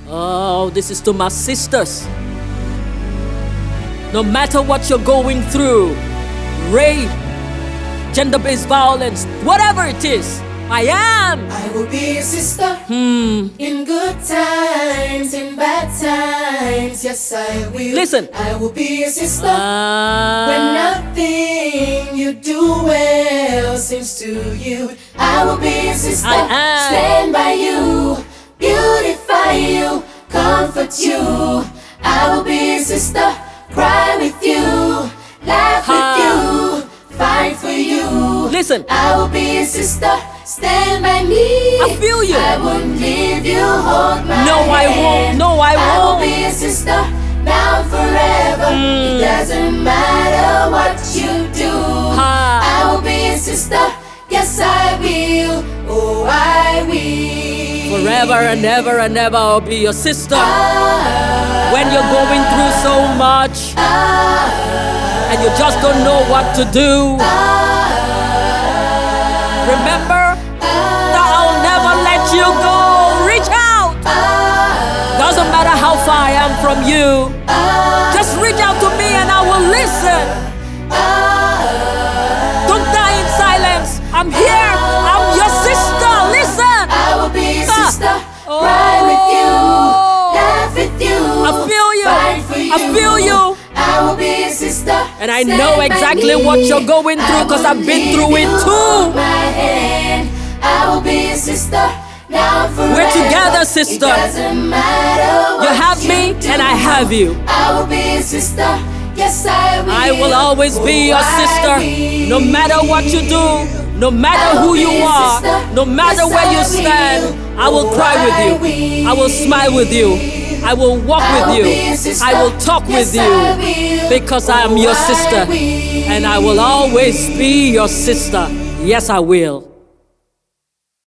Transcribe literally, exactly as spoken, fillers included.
Oh, this is to my sisters. No matter what you're going through, rape, gender-based violence, whatever it is, I am. I will be a sister. Hmm. In good times, in bad times, yes I will. Listen. I will be a sister. Ah. When nothing you do well seems to you, I will be a sister. I am. Stand by you, beautify you, comfort you. I will be a sister. Cry with you, laugh Ha. with you, fight for you. Listen. I will be a sister. Stand by me. I feel you. I won't leave you. Hold my No, I hand. won't. No, I I will won't. be a sister now forever. It doesn't matter what you do. Ha. I will be a sister. Yes, I will. Oh, I will. Forever and ever and ever I'll be your sister. Ah, When you're going through so much ah, and you just don't know what to do, remember that I'll never let you go. Reach out. Doesn't matter how far I am from you. Just reach out to me and I will listen. Don't die in silence. I'm here. I'm your sister. Listen. I will be a Ah. sister. Oh. Cry with you, laugh with you. I feel you. Fight for you. I feel you. I will be a sister. And I Stand know by exactly me. what you're going through, 'cause I've been I through will it leave you. too. Hold my hand. I will be a sister now forever. We're together, sister. It doesn't matter what You have me do. and I have you. I will be a sister. Yes, I will. I will always be Oh, your I sister. will. No matter what you do, no matter who you are, no matter where you stand, I will cry with you. I will smile with you. I will walk with you. I will talk with you because I am your sister. And I will always be your sister. Yes, I will.